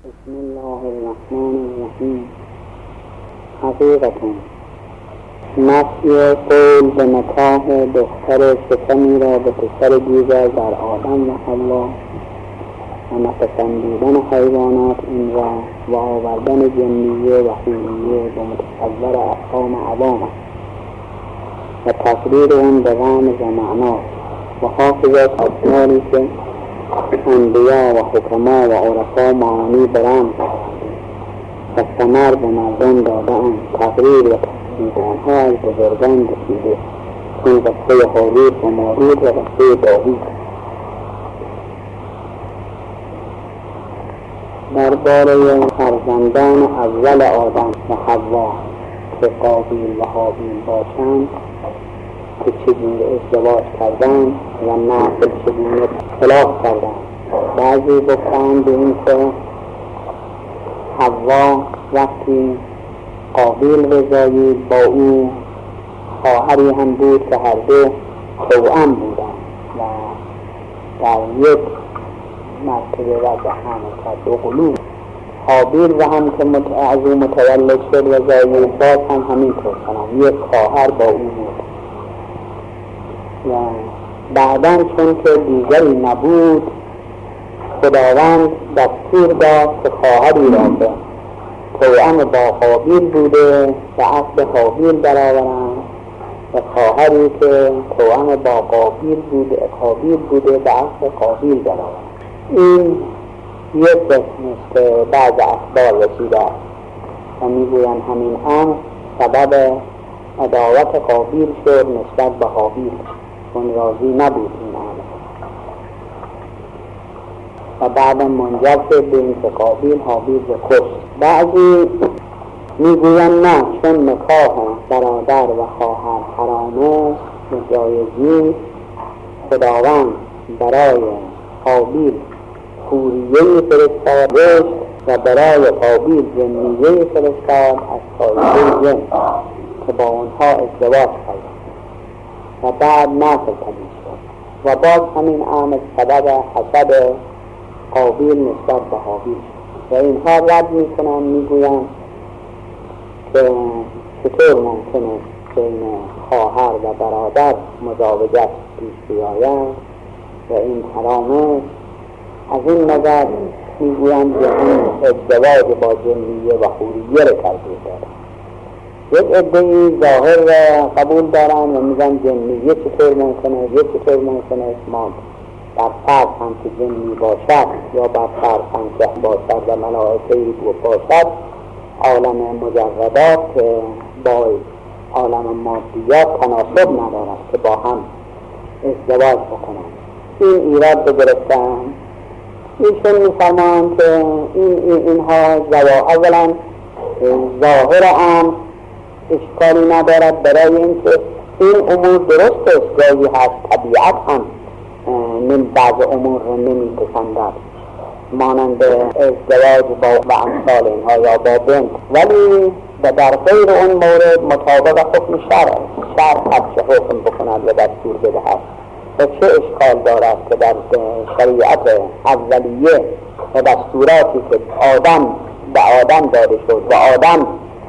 بسم الله الرحمن الرحیم. حقیقتاً نفی قول به نکاح دختر شکمی را به پسر دیگر در آدم و حوا و نپسندیدن حیوانات این را و آوردن جنیه و حوریه به متصور افهام عوام و تقریر اون به رمز و معنا و حافظت اصنالی که انبیا و حکما و عرفا معانی به رمز و ثمر به مردم دادن. تقریر و تفسیر آنها از بزرگان رسیده، چون قصه هاروت و ماروت و قصه داوود. درباره فرزندان اول آدم و حوا که قابیل و هابیل باشند که چگونه ازدواج کردند و نسل چگونه اختلاف کردند. بعضی گفتند به این که حوا وقتی قابیل رضایید با او خواهری هم بود که هر دو توأم بودند و در یک مرتبه وضع حمل کرد دو قلوب. حابیل و هم که از او متولد شد و رضایید باز هم همینطور کنم یک خواهر با او بود و بعداً چون که دیگری نبود خداوند دستور داد که خواهری را که توأم با حابیل بوده و عقد حابیل برآورند و خواهری که توأم با قابیل بوده و عقد قابیل برآورند. این یک قسم است که بعض اخبار رسیده است و میگویند همین امر سبب عداوت قابیل شد نسبت به حابیل، چون راضی نبود این امر و بعد منجر شد به این که قابیل حابیل را کشت. بعضی میگویند نه، چون نکاح برادر و خواهر حرام است و جایز نیست، خداوند برای حابیل حوریه‌ای فرستاد و برای قابیل جنیه‌ای فرستاد از طایفه جن که با آنها ازدواج کرد و بعد نسل پدید شد و باز همین امر سبب حسد قابیل نسبت به حابیل شد و اینها رد میکنند، میگویند که چطور ممکنه بین خواهر و برادر مزاوجت پیش بیاید و این حرام است. از این نظر میگویند که این ازدواج با جنیه و حوریه را ترجیح دارند. یک عده‌ای ظاهر را قبول دارند و میگن جنیه چطور ممکنه ما بر فرض هم که جنی باشد یا بر فرض هم که باشد و ملائکه‌ای باشد، عالم مجردات که با عالم مادیات تناسب ندارد که با هم ازدواج بکنند. این ایراد رو گرفتن. ایشون میفرمایند که اینها اولا ظاهر هم اشکالی ندارد، برای اینکه این امور درست است، گاهی هست طبیعت هم بعض امور رو نمیپسندد، مانند ازدواج با امثال اینها یا با بنت، ولی در غیر اون مورد مطابق حکم شرع هر حکم بکند و دستور بدهد و چه اشکال دارد که در شریعت اولیه و دستوراتی که آدم به آدم داده شد و آدم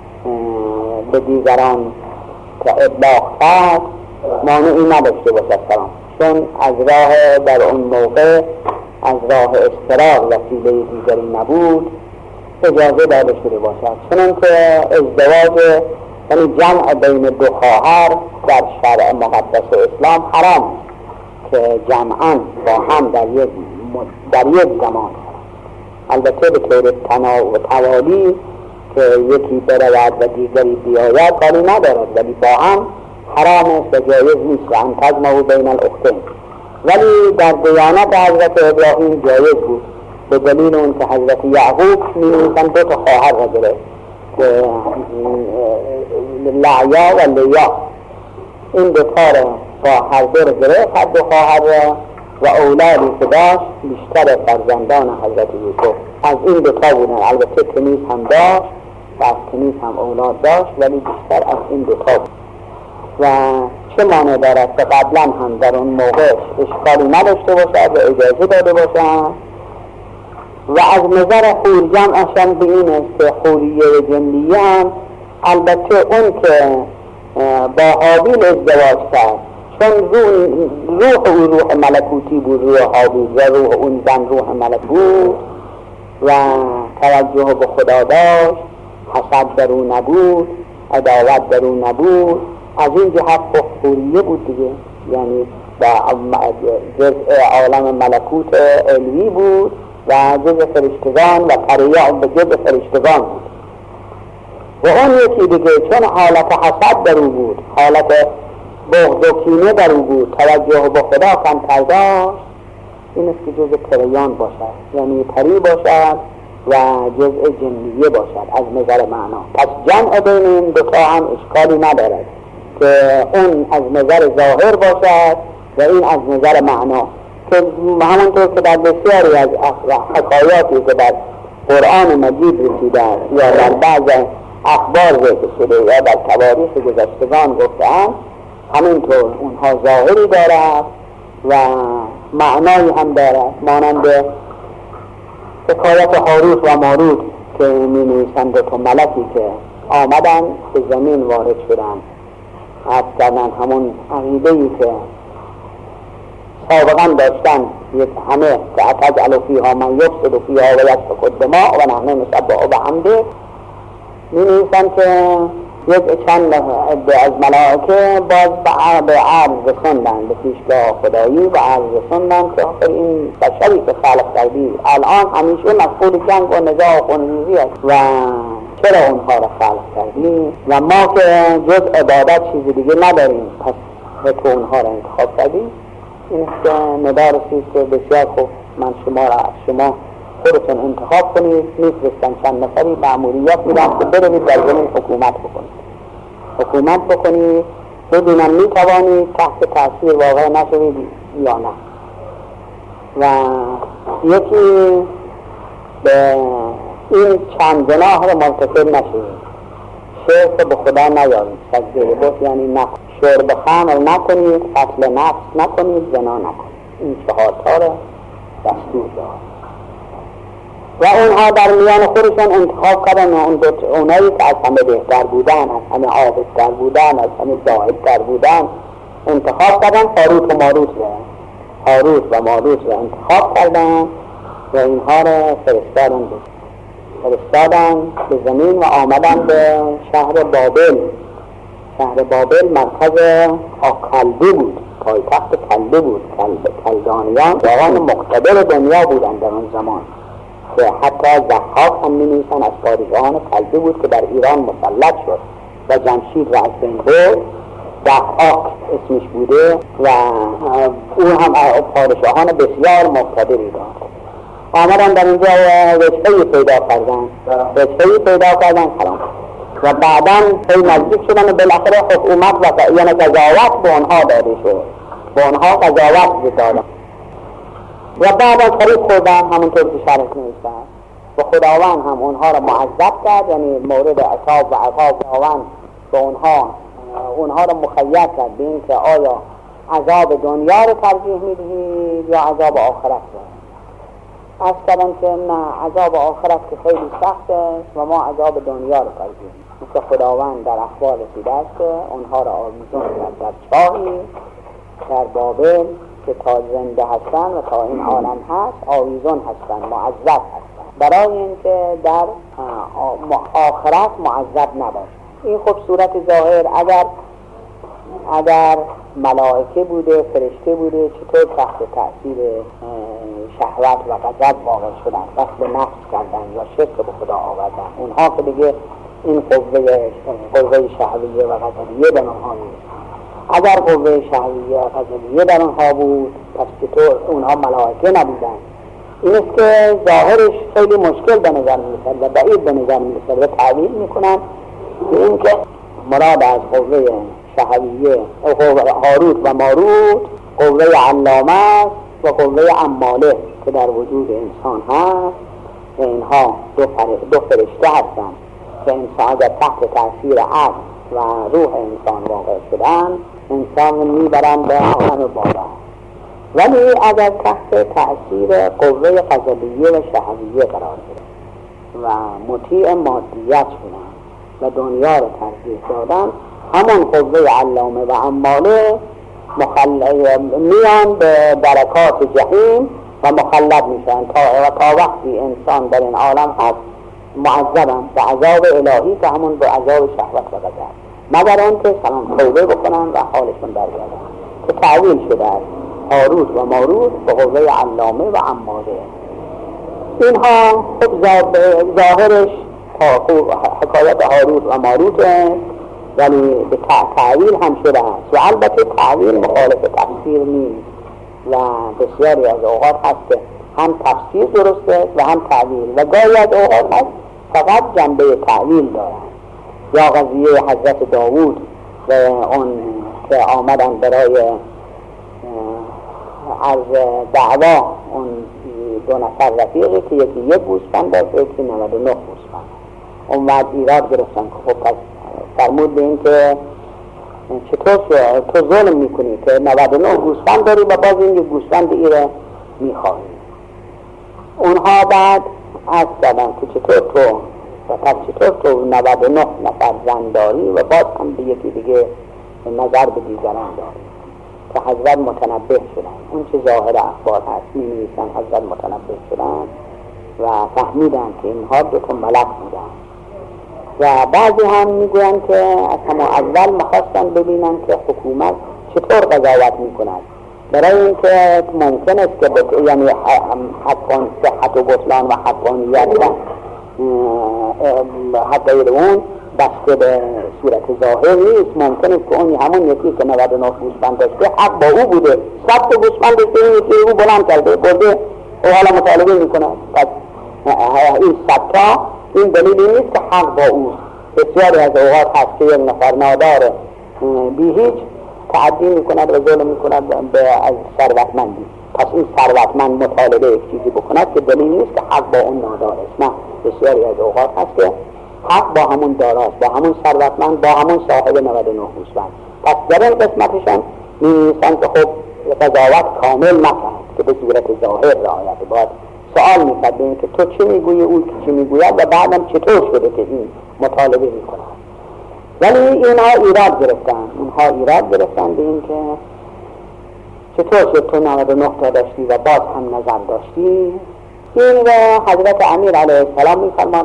به دیگران که ابلاغ کرد مانعی نداشته باشد سلام، چون از راه در اون موقع از راه اشتراک وسیله دیگری نبود اجازه داده شده باشد. چنانکه ازدواج یعنی جمع بین دو خواهر در شرع مقدس اسلام حرام که جمعاً با هم در یک زمان، البته به طور توالی که یکی برود و دیگری بیاید کاری ندارد، ولی با هم حرام است و جایز نیست و ان تجمعوا بین الاختین. ولی در دیانت حضرت ابراهیم جایز بود به دلیل اون که حضرت یعقوب می‌گویند دو تا خواهر را گرفت که لعیا و لیا، این دو تا با هر دو را گرفت، هر دو خواهر را و اولادی که داشت بیشتر فرزندان حضرت یوسف از این دو تا بودن. البته کنیز هم داشت و از کنیز هم اولاد داشت، ولی بیشتر از این دو تا بود. و چه مانع دارد که قبلا هم در اون موقع اشکالی نداشته باشد و اجازه داده باشد و از نظر حور جمعشان به این است که حوریه و جنیه هم البته اون که با حابیل ازدواج کرد چون روح او روح ملکوتی بود، روح حابیل و روح اون زن روح ملک بود و توجه به خدا داشت، حسد در او نبود، عداوت در او نبود، از این جهت حوریه بود دیگه، یعنی جزء عالم ملکوت علوی بود و جزء فرشتگان و طریع به جزء فرشتگان بود. و اون یکی دیگه چون حالت حسد در او بود، حالت بغض و کینه در او بود، توجه به خدا کمتر داشت، این است که جزء طریان باشد، یعنی طری باشد و جزء جنیه باشد از نظر معنا. پس جمع بین این دوتا هم اشکالی ندارد که اون از نظر ظاهر باشد و این از نظر معنا، که همونطور که در بسیاری از حکایاتی که در قرآن مجید رسیده یا در بعض اخبار ذکر شده یا در تواریخ گذشتگان گفته‌اند، همینطور اونها ظاهری دارد و معنایی هم دارد، مانند حکایت هاروت و ماروت که می‌نویسند دو ملکی که آمدن به زمین وارد شدند، عرض کردن همون عقیده‌ای که سابقا داشتن همه که اتجعل فیها من یفسد فیها و یسفک الدماء و نحن نسبح بحمده، می‌نویسند که یک چند عده از ملائکه باز به عرض رسوندن، به پیشگاه خدایی و عرض رسوندن که آخر این بشری که خلق کردی الان همیشه مشغول جنگ و نزاع و خونریزی است و چرا اونها را خلق کردی و ما که جز عبادت چیز دیگه نداریم، پس به تو اونها را انتخاب کردی. این است که ندا رسید که بسیار خوب، من شما خودتون انتخاب کنید. میفرستن چند نفری مأموریت میدن که برید در زمین حکومت بکنید بدونم میتوانید تحت تاثیر واقع نشوید یا نه. و یکی به این چند گناه رو مرتکب نشوید، شرک به خدا نیارید، سجده بت یعنی نکنید، شرب خمر نکنید، قتل نفس نکنید، زنا نکنید. این 4 تا رو دستور داد و اونها در میان خودشون انتخاب کردن اونایی که از همه بهتر بودن، از همه عابدتر بودن، از همه زاهدتر بودن انتخاب کردن. هاروت و ماروت رو انتخاب کردن و اینها رو فرستادن به زمین و آمدن به شهر بابل. شهر بابل مرکز کلبه بود، پایتخت کلبه بود. کلدانیان جوان مقتدر دنیا بودن در اون زمان که حتی ضحاک هم می‌نویسن از پادشاهان کلبه بود که در ایران مسلط شد و جمشید را از بین برد. ضحاک اسمش بوده و او هم پادشاهان بسیار مقتدری داشت. آمدن در اینجا وجهه‌ای پیدا کردن سلام و بعداً خیلی نزدیک شدن و بالاخره حکومت و یعنی قضاوت به آنها داده شد، به آنها قضاوت دادن و بعداً طریق خوردن همونطور که شرح نوشتن و خداوند هم اونها را معذب کرد، یعنی مورد عذاب و عذاب خداوند به اونها را مخیر کرد به این که آیا عذاب دنیا رو ترجیح میدهید یا عذاب آخرت رو. از کردن که نه، عذاب آخرت که خیلی سخت است و ما عذاب دنیا رو ترجیح میدهیم. که خداوند در اخبار رسیده است که اونها را آویزان کرد در چاهی در بابل که تا زنده هستن و تا این عالم هست آویزان هستن، معذب هستن، برای اینکه در آخرت معذب نباشن. این خب صورت ظاهر اگر ملائکه بوده، فرشته بوده، چطور تحت تأثیر شهوت و غضب واقع شدن، قتل نفس کردن یا شرک به خدا آوردن. اونها که دیگه این قوه شهویه و غضبیه در اونها نیست. اگر قوه شهویه و غضبیه در اونها بود، پس چطور اونها ملائکه نبودن؟ این است که ظاهرش خیلی مشکل به نظر میرسد و بعید به نظر میرسد و تعبیر میکنن که این که مراد از قوه شهویه هاروت و ماروت قوه علامه و قوه عماله که در وجود انسان هست و اینها دو فرشته هستند که انسان اگر تحت تاثیر عقل و روح انسان واقع شدن، انسان میبرن به عالم بالا ولی اگر تحت تأثیر قوه غضبیه و شهویه قرار گرفت و مطیع مادیت شدن و دنیا رو ترجیح دادن، همون قوه علامه و عماله میان به درکات جهیم و مخلد میشن تا وقتی انسان در این عالم هست معذبن به عذاب الهی که همون به عذاب شهوت و غضب، مگر آنکه سلام توبه بکنن و حالشون برگردن، که تعویل شده است هاروت و ماروت به قوه علامه و عماله. اینها خب ظاهرش حکایت هاروت و ماروت است، ولی به تعویل هم شده است و البته تعویل مخالف تفسیر نیست و بسیاری از اوقات هست که هم تفسیر درسته و هم تعویل، و گاهی از اوقات هست فقط جنبه تعویل دارند. یا قضیه حضرت داوود و اون که آمدن برای عرض دعوا، اون دو نفر رفیقی که یکی یک گوسفند داشت یکی 99 گوسفند، اون وقت ایراد گرفتن که خب پس فرمود به این که چطور تو ظلم میکنی که 99 گوسفند داری و باز این یک گوسفند ایره میخواهی. اونها بعد از زدن که چطور تو 99 نفر زن داری و باز هم به یکی دیگه نظر به دیگران داری، که حضرت متنبه شدن. اون چه ظاهر اخبار هست می‌نویسن حضرت متنبه شدن و فهمیدن که اینها دو تا ملک بودن. و بعضی هم میگوین که از همون اول میخواستن ببینن که حکومت چطور قضاوت میکند، برای اینکه ممکن است که یعنی حقان صحت و بطلان و حقانیت و حقیر اون بسته به صورت ظاهر نیست. ممکن است که اون همون یکی که 99 گوسفند داشته حق با او بوده، 100 گوسفند داشته این یکی او بلند کرده برده او حالا مطالبه میکنه. پس این 100 تا این دلیلی نیست که حق با او. بسیاری از اوقات هست که یک نفر نادار بی هیچ تعدی میکند و ظلم میکند به از ثروتمندی، پس این ثروتمند مطالبه یک چیزی بکند که دلیل نیست که حق با اون نادار است. نه، بسیاری از اوقات هست که حق با همون داراست، با همون ثروتمند، با همون صاحب 99 گوسفند. پس در این قسمتشان می‌نویسن که خب قضاوت کامل نکرد که به صورت ظاهر رعایت باید. سوال می‌کنه این که تو چی میگویی او چی میگوید و بعدم چطور شده که این مطالبه می‌کنه. ولی اینها ایراد گرفتن به این که چطور شد تو 99 تا داشتی و باز هم نظر داشتی. این و حضرت امیر علیه السلام می‌فرماد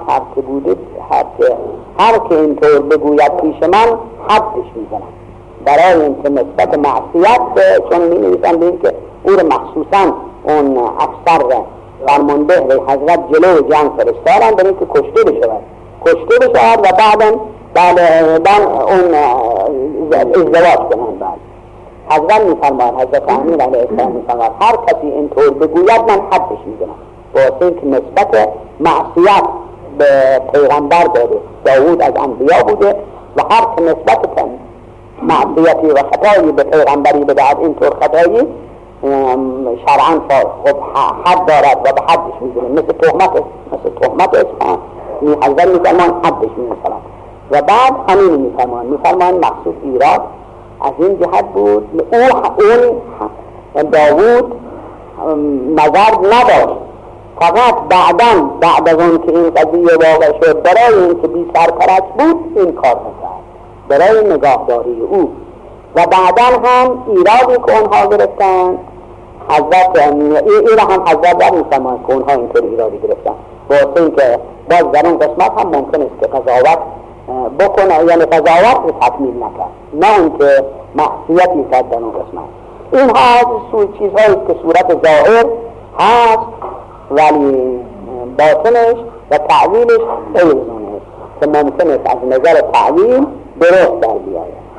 هر که اینطور بگوید پیش من حدش میزنم، برای اینکه نسبت معصیت چون می‌نویسن به این که او رو مخصوصا اون افسر فرمانده حضرت جلو جنگ فرستادن برای اینکه کشته بشود و بعداً اون ازدواج کنند. بعد حضرت می‌فرماد، حضرت امیر علیه السلام می‌فرماد هر کسی اینطور بگوید من حدش میزنم، واسه اینکه نسبت معصیت به پیغمبر داده. داوود از انبیا بوده و هر که نسبت معصیتی و خطایی به پیغمبری بدهد اینطور خطایی شرعاً حد دارد و به حدش میزنه، مثل تهمت اسم حضرت میفرمان حدش میزنم. و بعد همین میفرمان مخصوص ایراد از این جهت بود اون داوود نظر نداشت، فقط بعد از اون که این قضیه واقع شد برای این که بی سرپرست بود این کار میکرد برای نگاهداری او. و بعدا هم ایرادی که اونها گرفتن حضرت این هم حضرت در میفرمان که اونها اینطور ایرادی گرفتن، واسه این که باز در اون قسمت هم ممکن است که قضاوت بکنه، یعنی قضاوت رو تکمیل نکرد، نه اون که معصیتی کرد در اون قسمت. اینها چیزهایی که صورت ظاهر هست ولی باطنش و تعویلش ایزونه که ممکن است از نظر تعویل درست در بیاید.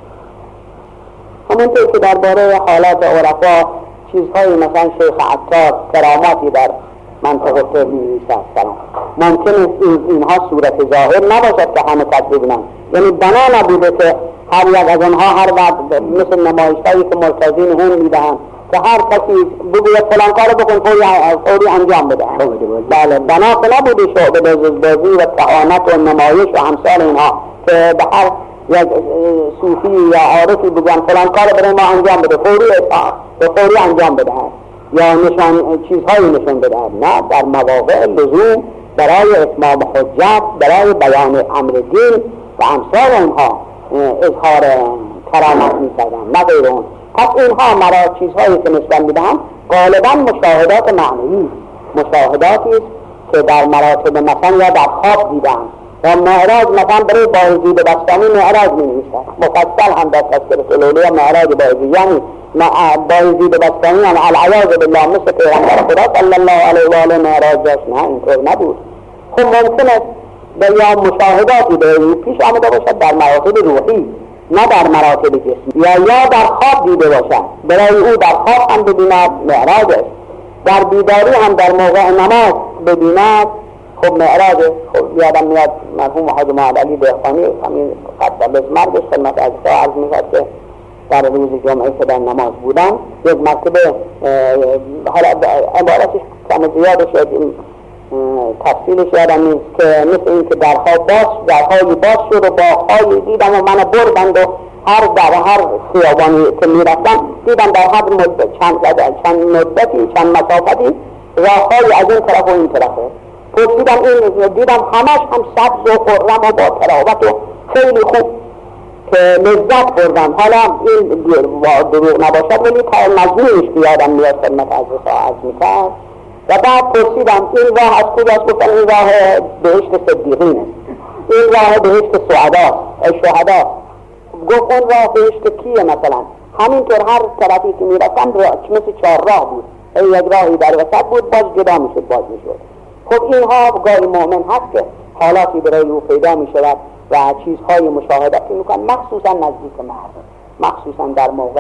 همونطور که درباره حالات عرفا چیزهایی مثلا شیخ عطار کراماتی در منطقه تبی می‌سازد، ممکن است اینها صورت ظاهر نباشد که همه کس ببینند، یعنی بنا نبوده که هر یک از آنها هر وقت مثل نمایش‌هایی که مرتضین هم می‌دهند که هر کسی بگوید فلان کارو بکن فوری انجام بده. بله، بنا نبوده شعبه بازی و تعانت و نمایش و امثال اینها که به هر یک صوفی یا عارفی بگن فلان کار برای ما انجام بده، فوری انجام بده یا نشان چیزهایی نشون بده. نه، در مواقع لزوم برای اتمام حجت، برای بیان امر دین و امثال اونها اظهار کرامت می‌کردن، نه غیر اون. پس اینها چیزهایی که نسبت میدهم غالبا مشاهدات معنوی، مشاهداتی است که در مراتب مثلا یا در خواب دیدم. و معراج مثلا برای بایزید بستانی معراج می‌نویسد، مفصل هم در تذکرة الأولیا معراج بایزید، یعنی بایزید بستانی هم العیاذ بالله مثل پیغمبر خدا صلی الله علیه و آله معراج داشت. نه، اینطور نبود. خب ممکن است یا مشاهداتی به پیش آمده باشد در مراتب روحی، نه در مراتب جسمی، یا در خواب دیده باشد، برای او در خواب هم ببیند معراج است، در بیداری هم در موقع نماز ببیند خب معراج. خب یادم میاد مرحوم حاج محمد علی دهقانی همین قدس مرگش خدمت از عرض می‌کرد که در روز جمعه که در نماز بودن یک مرتبه، حالا عبارتش کم زیاد شد، تفصیلش یادم نیست، که مثل این که درهای باز شد و باغ‌هایی دیدم و منو بردند و در هر خیابانی که میرفتم دیدم در هر مدت چند مدتی چند مسافتی راه‌های از این طرف و این طرفه. پرسیدم این دیدم همش هم سبز و خرم و با تراوت و خیلی خوب که لذت بردم. حالا این دروغ نباشد ولی مضمونش که یادم میاد خدمت عرض میکرد. و بعد پرسیدم این راه از کجاست؟ گفتم این راه بهشت صدیقین است، این راه بهشت شهدا. گفت اون راه بهشت کیه؟ مثلا همینطور هر طرفی که میرفتم مثل 4 راه بود، یک راهی در وسط بود باز جدا میشد باز میشد. خب اینها گاهی مؤمن هست که حالاتی برای او پیدا میشود و چیزهای مشاهداتی میکنن، مخصوصا نزدیک مرگ، مخصوصا در موقع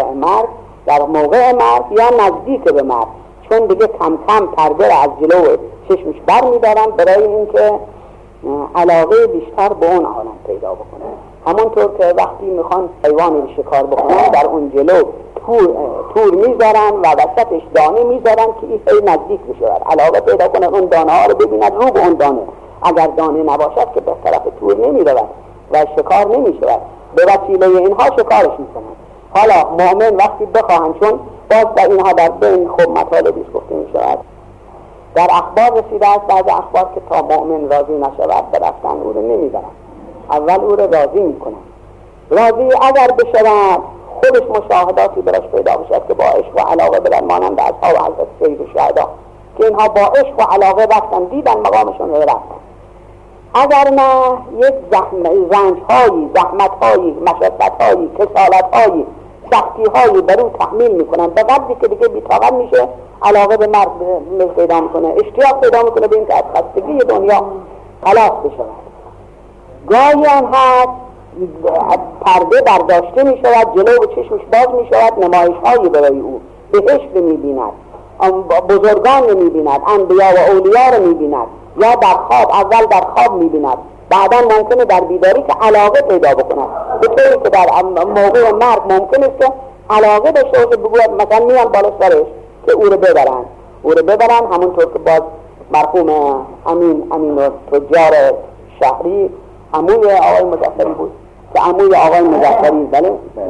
مرگ یا نزدیک به مرگ، چون دیگه کم کم پرده را از جلو چشمش بر میدارن برای اینکه علاقه بیشتر به اون عالم پیدا بکنه. همونطور که وقتی میخوان حیوانی رو شکار بکنن در اون جلو تور میذارن و وسطش دانه میذارن که این خیلی نزدیک بشه، علاقه پیدا کنه اون دانه ها رو ببیند رو به اون دانه. اگر دانه نباشد که به طرف تور نمیرود و شکار نمیشود، به وسیله اینها شکارش میکنن. حالا مؤمن وقتی بخواهن، چون باز در اینها در بین خب مطالبی گفته میشود، در اخبار رسیده است بعض اخبار که تا مؤمن راضی نشود برفتن او رو نمیبرن، اول او رو راضی میکنن. راضی اگر بشود خودش مشاهداتی براش پیدا بشد که با عشق و علاقه برن، مانند اصحاب حضرت سید الشهدا که اینها با عشق و علاقه رفتن، دیدن مقامشون رو رفتن. اگر نه یک رنج‌هایی، زحمت‌هایی، مشقت‌هایی، کسالت‌هایی، سختی‌هایی بر او تحمیل میکنن به قدری که دیگه بی‌طاقت میشه، علاقه به مرگ پیدا میکنه، اشتیاق پیدا میکنه به این که از خستگی دنیا خلاص بشود. گاهی هم هست پرده برداشته میشود، جلو و چشمش باز میشود، نمایش‌هایی برای او، بهشت میبیند، بزرگان میبیند، انبیا و اولیا رو میبیند، یا در خواب، اول در خواب میبیند، بعدا ممکنه در بیداری که علاقه پیدا بکنه، به طوری که در موقع مرگ ممکن است که علاقه داشته باشه، بگوید مثلا میان بالا سرش که او رو ببرن. همونطور که باز مرحوم امین و تجار شهری عموی آقای مظفری بود، که عموی آقای مظفری بله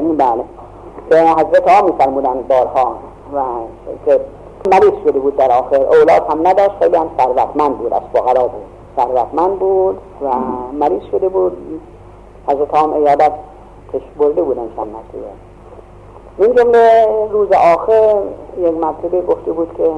که حضرت ها میفرمودن بارها و که مریض شده بود در آخر، اولاد هم نداشت، خیلی هم ثروتمند بود، از فقرا بود، ثروتمند بود و مریض شده بود. حضرت هم عیادت برده بودن چند مرتبه. این جمله روز آخر یک مرتبه گفته بود که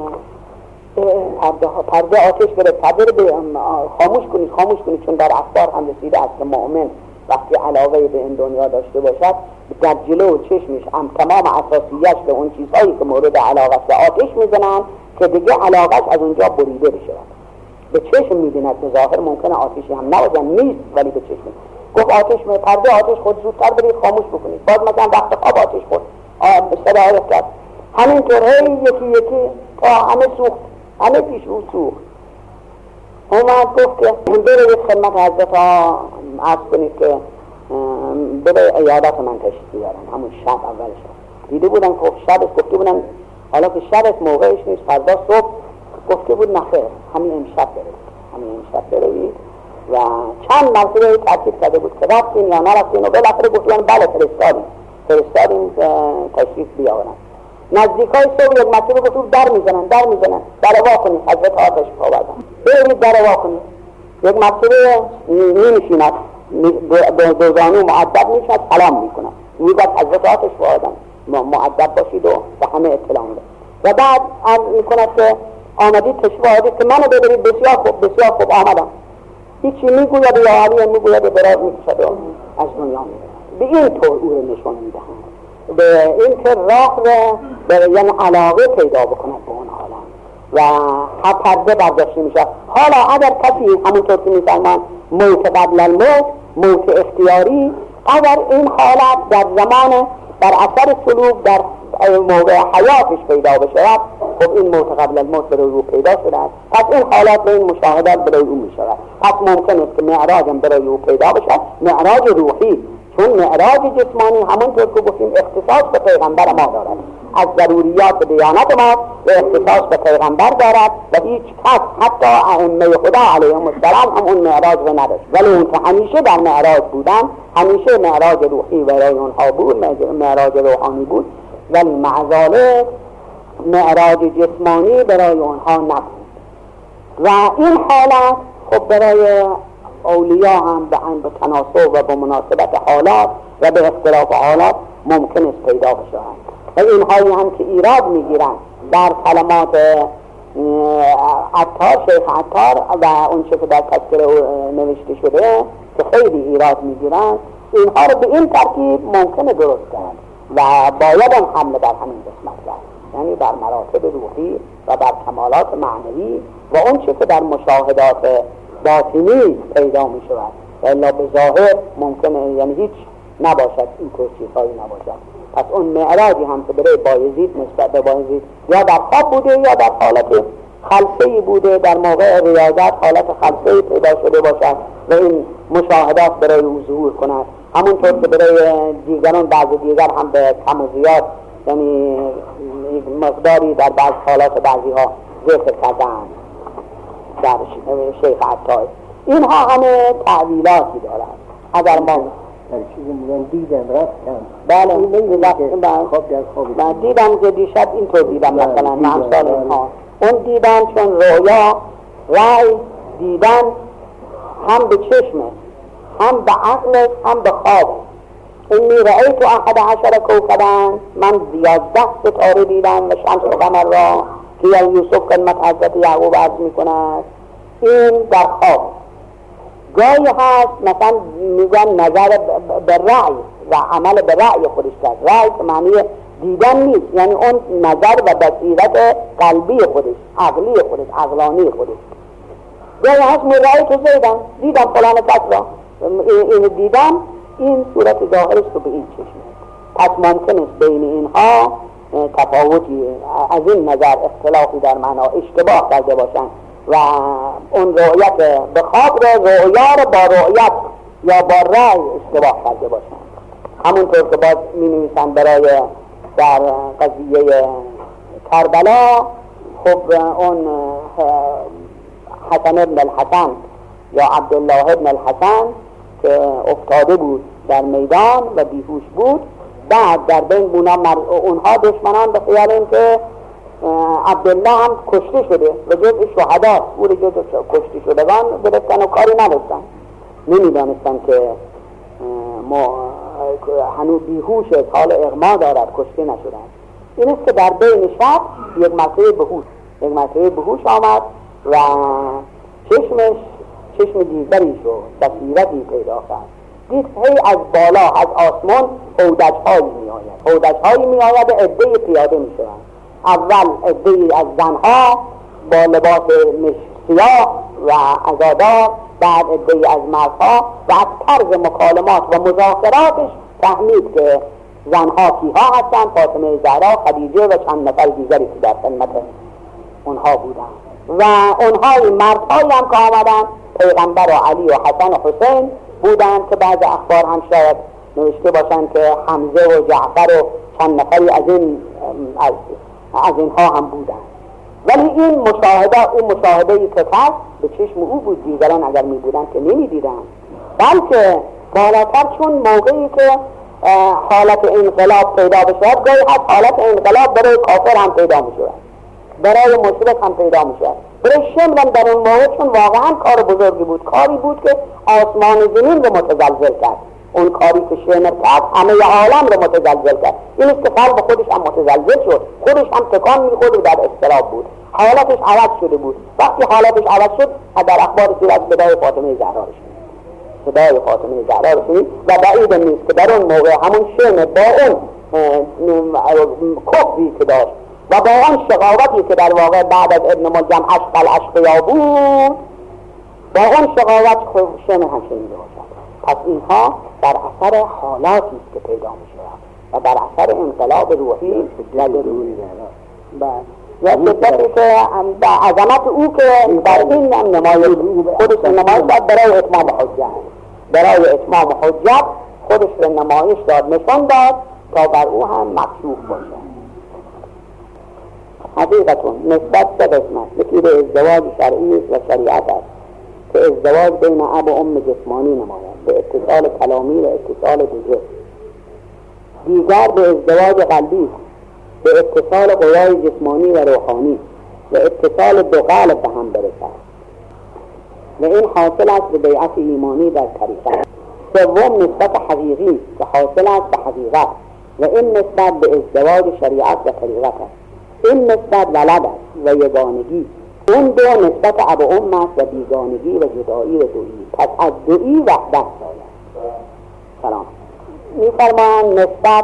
پرده آتش بره، پرده رو خاموش کنید، چون در اخبار هم رسیده است که مؤمن وقتی علاقه به این دنیا داشته باشد در جلو و چشمش هم تمام اساسیش به اون چیزهایی که مورد علاقه است آتش میزنن که دیگه علاقش از اونجا بریده بشه. به چشم میبیند که ظاهر ممکنه آتشی هم نباشه، نیست، ولی به چشم گفت آتش پرده آتش خود زودتر برید خاموش بکنید. باز مثلا وقت خواب آتش خود صدای کرد، همینطور یکی تا همه سوخت، همه پیش رو سوخت. اومد گفت که برید خدمت حضرت ها عرض کنید که برای عیادت من تشریف بیارن. همون شب اول شب دیده بودن که شبش گفته بودن حالا که شبش موقعش نیست، فردا صبح گفته بود نخیر همین امشب برید و چند مرتبه تاکید کرده بود که رفتین یا نرفتین و بالاخره گفتن بله فرستادیم تشریف بیاورن. نزدیکای صبح یک مرتبه گفت در میزنن در وا کنید، حضرت آتش آوردن برید در وا کنید. یک مرتبه نمیشیند دو زانو مؤدب میشد سلام میکنن میگه حضرت آتش آوردن مؤدب باشید و به همه اطلاع میده و بعد میکند که آمدید تشریف آوردید که منو ببرید. بسیار خوب آمدم. هیچی میگوید یا علی میگوید براز میکشد و از دنیا میبرد. به این طور او رو نشون میدهند، به این که راه رو یعنی علاقه پیدا بکند به اون حالا و هر پرده برداشته میشه. حالا اگر کسی همونطور که میفرمان موت قبل الموت، موت اختیاری، اگر این حالت در زمان در اثر سلوک در موقع حیاتش پیدا بشود، خب این موت قبل الموت برای او پیدا شده است، پس این حالات به این مشاهدات برای او میشود. پس ممکن است که معراج هم برای او پیدا بشود، معراج روحی، چون معراج جسمانی همونطور که گفتیم اختصاص به پیغمبر ما دارد، از ضروریات دیانت ما و اختصاص به پیغمبر دارد و هیچ کس حتی ائمه خدا علیهم السلام هم اون معراج رو نداشت، ولی اون که همیشه در معراج بودن، همیشه معراج روحی برای اونها بود، معراج روحانی بود، ولی مع ذلک معراج جسمانی برای اونها نبود. و این حالت خب برای اولیاء هم به تناسب و به مناسبت حالات و به اختلاف حالات ممکن است پیدا بشوند. و اینهایی هم که ایراد میگیرن در کلمات عطار، شیخ عطار و اون چه که در تذکره نوشته شده که خیلی ایراد میگیرن، اینها رو به این ترتیب ممکنه درست کرد و باید هم حمله در همین قسمت کرد، یعنی در مراتب روحی و در کمالات معنوی و اون چه که در مشاهدات باطنی پیدا می شود و الا به ظاهر ممکنه یعنی هیچ نباشد، این چیزهایی نباشد. پس اون معراجی هم که برای بایزید نسبت به بایزید یا در خواب بوده یا در حالت خلسه‌ای بوده، در موقع ریاضت حالت خلسه‌ای پیدا شده باشد و این مشاهدات برای او ظهور کند، همونطور که برای دیگران بعض دیگر هم به کم و زیاد یعنی مقداری در بعض حالات بعضی ها ذکر کردن در شیخ عطار. اینها همه تعویلاتی دارد. اگر ما چیزی میگن دیدم رفتم، بله من دیدم که دیشب اینطور دیدم مثلا من امثال اینها اون دیدن، چون رویا رأی دیدن هم به چشم هم به عقل هم به خواب. اینی رأیت احد عشر کوکبا، من 11 ستاره دیدم و شمس و قمر را که یوسف خدمت حضرت یعقوب عرض میکند. این در خواب. گاهی هست مثلا میگن نظر به رأی و عمل به رأی خودش کرد. رأی که معنی دیدن نیست، یعنی اون نظر و بصیرت قلبی خودش، عقلی خودش، عقلانی خودش. گاهی هست رأی تو دیدم فلان کس را، این دیدم، این صورت ظاهرش رو به این چشمه. پس ممکن است بین اینها تفاوتی از این نظر اختلافی در معنا اشتباه کرده باشند و اون رؤیت به خواب را رؤیا را با رؤیت یا با رأی اشتباه کرده باشند. همونطور که باز می نویسند برای در قضیه کربلا، خب اون حسن ابن الحسن یا عبدالله ابن الحسن که افتاده بود در میدان و بیهوش بود، بعد در بین اونها دشمنان به خیال این که عبدالله هم کشته شده و جزء شهداست، او رو جزء کشته شدگان گرفتن و کاری نداشتن، نمیدانستن که هنوز بیهوش حال اغما دارد، کشته نشدن. این است که در بین شب یک مرتبه بهوش آمد و چشم دیگری شد، بصیرتی پیدا کرد. دید هی از بالا از آسمان هودج‌هایی می آید و عده‌ای پیاده می شوند. اول عده‌ای از زنها با لباس سیاه و عزادار، بعد عده‌ای از مردها و از طرز مکالمات و مذاکراتش فهمید که زنها کیها هستند، فاطمه زهرا، خدیجه و چند نفر دیگری که در خدمت اونها بودند و اونها مردهایی هم که آمدند پیغمبر و علی و حسن و حسین بودند که بعض اخبار هم شاید نوشته باشند که حمزه و جعفر و چند نفری از اینها هم بودند ولی این مشاهده‌ای که کرد به چشم او بود، دیگران اگر می بودن که نمی دیدن. بلکه بالاتر چون موقعی که حالت انقلاب پیدا بشود، گاهی از حالت انقلاب برای کافر هم پیدا می شود، برای مشرک هم پیدا می شود. برای شمر هم در اون موقع چون واقعا کار بزرگی بود، کاری بود که آسمان زمین رو متزلزل کرد. اون کاری که شمر کرد همه عالم رو متزلزل کرد. این است که قلب خودش هم متزلزل شد، خودش هم تکان می‌خورد و در اضطراب بود، حالتش عوض شده بود. وقتی حالتش عوض شد در اخبار سیرت صدای فاطمه زهرا رو شنید، صدای فاطمه زهرا رو شنید و بعید نیست که در اون موقع همون شمر با اون کفری که داشت و با اون شقاوتی که در واقع بعد از ابن ملجم عشق الاشقیا بود، با اون شقاوت شمر هم شنیده باشد. پس اینها در اثر حالاتی است که پیدا می شود و در اثر انقلاب روحی و شدتی که عظمت او که در این نمایش خودش نمایش داد برای اتمام حجت، برای اتمام حجت خودش رو نمایش داد، نشان داد تا بر او هم مکشوف باشه. حقیقتون نسبت به قسمت، یکی به ازدواج شرعی و شریعت است که ازدواج بین اب و ام جسمانی نماید به اتصال کلامی و اتصال دیگر. دیگر به ازدواج قلبی به اتصال قوای جسمانی و روحانی و اتصال دو قلب به هم برسد و این حاصل است به بیعت ایمانی در طریقت. سوم نسبت حقیقی که حاصل است به حقیقت و این نسبت به ازدواج شریعت و طریقت است. این نسبت ولد است و یگانگی، اون دو نسبت اب و ام است و بیگانگی و جدایی و دویی. پس از دویی وحدت شاید. سلام میفرمان نسبت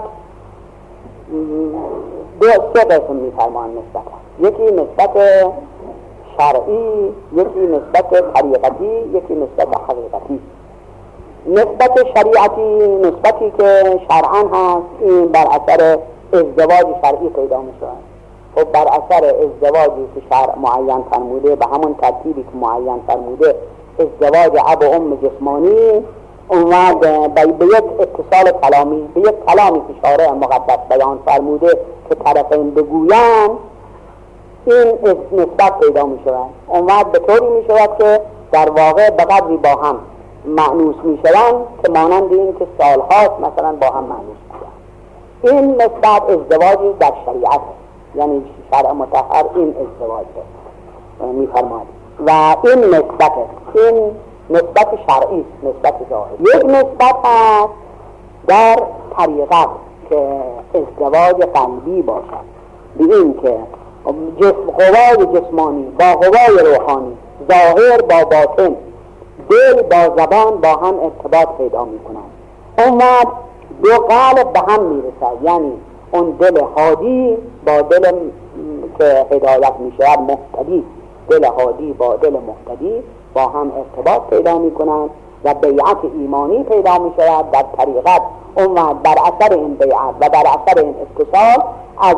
سه قسم میفرمان نسبت است. یکی نسبت شرعی، یکی نسبت طریقتی، یکی نسبت حقیقتی. نسبت شریعتی نسبتی که شرعاً هست، این بر اثر ازدواج شرعی پیدا میشود. خب بر اثر ازدواجی که شرع معین فرموده به همون ترتیبی که معین فرموده، ازدواج اب و ام جسمانی اومد به یک اتصال کلامی، به یک کلامی که شارع مقدس بیان فرموده که طرفین بگویند، این نسبت پیدا می شود. اومد به طوری می شود که در واقع به قدری با هم معنوس می شوند که مانند این که سالهاست مثلا با هم معنوس می شوند. این نسبت ازدواجی در شریعت، یعنی شرع مطهر این ازدواج می فرماید و این نسبت، این نسبت شرعی، نسبت ظاهری. یک نسبت هست در طریقت که ازدواج قلبی باشد، به این که قوای جسمانی با قوای روحانی، ظاهر با باطن، دل با زبان با هم ارتباط پیدا می کنند. اون وقت دو قلب به هم می رسد، یعنی اون دل هادی با دل که هدایت می شود مهتدی، دل هادی با دل مهتدی با هم ارتباط پیدا می کنند و بیعت ایمانی پیدا می شود در طریقت. اون وقت بر اثر این بیعت و بر اثر این اتصال از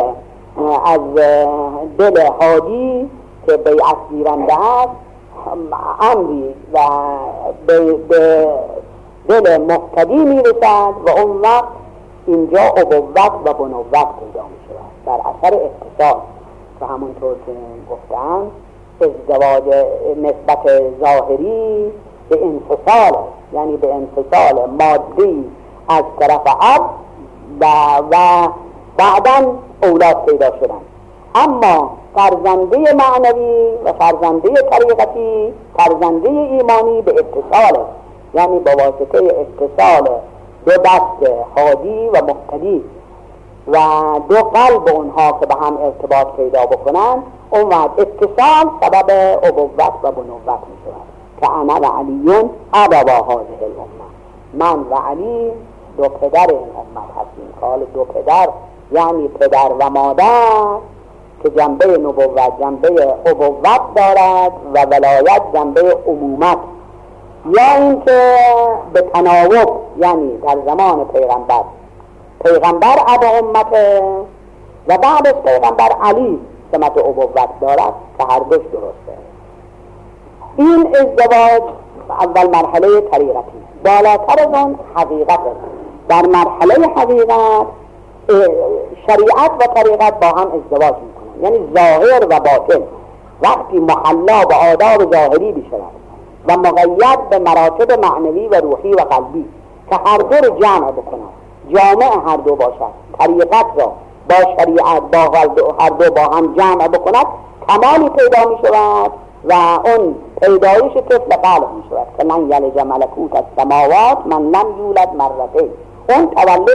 دل هادی که بیعت گیرنده است امری و به دل مهتدی می رسد و اون وقت اینجا ابوت و بنوت پیدا می شود در اثر اتصال. و همونطور که گفتم ازدواج نسبت ظاهری به انفصال، یعنی به انفصال مادی از طرف اب و بعداً اولاد پیدا شدن. اما فرزنده معنوی و فرزنده طریقتی، فرزنده ایمانی به اتصال، یعنی به واسطه اتصال دو دست هادی و مهتدی و دو قلب اونها که به هم ارتباط پیدا بکنن، اون وقت اتصال سبب ابوت و بنوت می شود که انا و علیون ابوا هذه الامه، من و علی دو پدر این امت هستیم. قال دو پدر یعنی پدر و مادر که جنبه نبوت جنبه ابوت دارد و ولایت جنبه امومت، یا اینکه به تناوب، یعنی در زمان پیغمبر اب امته و بعد از پیغمبر علی سمت ابوت دارد که هر دوش درسته. این ازدواج اول مرحله طریقتی، بالاتر از آن حقیقت است. در مرحله حقیقت شریعت و طریقت با هم ازدواج میکنند. یعنی ظاهر و باطن وقتی محلا به آداب ظاهری بشود و مقید به مراتب معنوی و روحی و قلبی که هر دو رو جمع بکند، جامع هر دو باشد، طریقت را با شریعت با هر دو با هم جمع بکند، کمالی پیدا می شود و اون پیدایش طفل قلب می شود که من یلج ملکوت السماوات من لم یولد مرتین. اون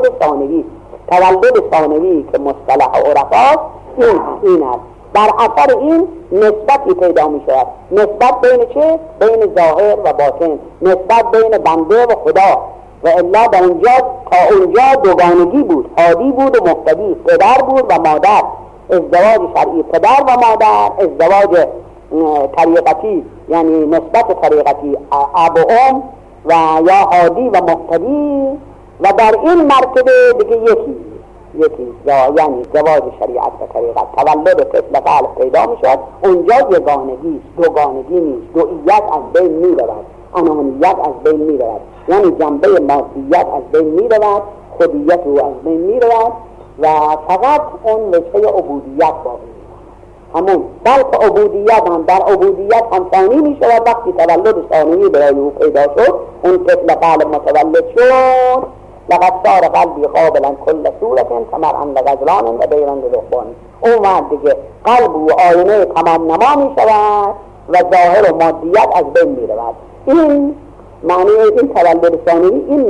تولد ثانوی که مصطلح عرفاست این است. در اثر این نسبتی پیدا می شود، نسبت بین چه؟ بین ظاهر و باطن، نسبت بین بنده و خدا. و الا در اونجا تا اونجا دوگانگی بود، هادی بود و مهتدی، پدر بود و مادر، ازدواج شرعی پدر و مادر، ازدواج طریقتی یعنی نسبت طریقتی اب و ام و یا هادی و مهتدی. و در این مرتبه دیگه یکی یعنی زواج شریعت و طریقت، تولد طفل قلب پیدا می شود. اونجا یگانگی است، دوگانگی نیست، دوئیت از بین می رود، انانیت از بین می رود، یعنی جنبه مادیت از بین می رود، خودیت رو از بین می رود و فقط اون وجه عبودیت باقی می رود. همون بلکه عبودیت هم در عبودیت هم ثانی می شود. وقتی تولد ثانوی برای او پیدا شد، اون طفل قلب متولد شد، لقد صار قلبی قابلا کل صورت کمرعا لغزلان و بیرن لرهبان. اون وقت دیگه قلب و آینه تمام نما می شود و ظاهر و مادیت از بین می رود. این معنی این تولد ثانوی، این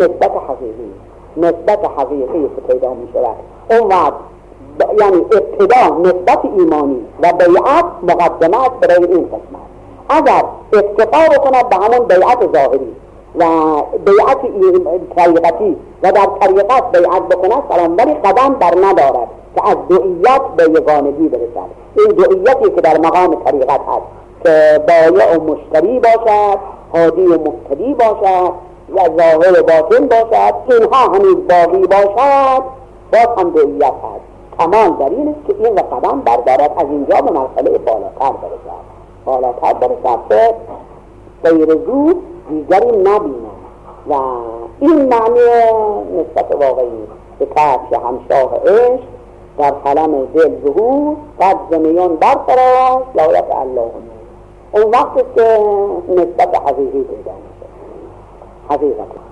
نسبت حقیقی که پیدا می شود. اون وقت یعنی ابتدا نسبت ایمانی و بیعت مقدمات برای این قسمت. اگر اکتفا بکند به همون بیعت ظاهری و بیعت طریقتی و در طریقت بیعت بکند سلام، ولی قدم بر ندارد که از دوئیت به یگانگی برسد. این دوئیتی که در مقام طریقت هست که بایع و مشتری باشد، هادی و مهتدی باشد و ظاهر و باطن باشد، اینها هنوز باقی باشد، باز هم دوئیت هست. کمال در این است که این قدم بردارد از اینجا به مرحله بالاتر برسد که غیر زود دیگری نبینند. و این معنی نسبت واقعی به کفش همشاه عشق در قلم دل ظهور قد زمیان برفراز لایت اللهم. اون وقت که نسبت حقیقی پیدا میشه، حقیقت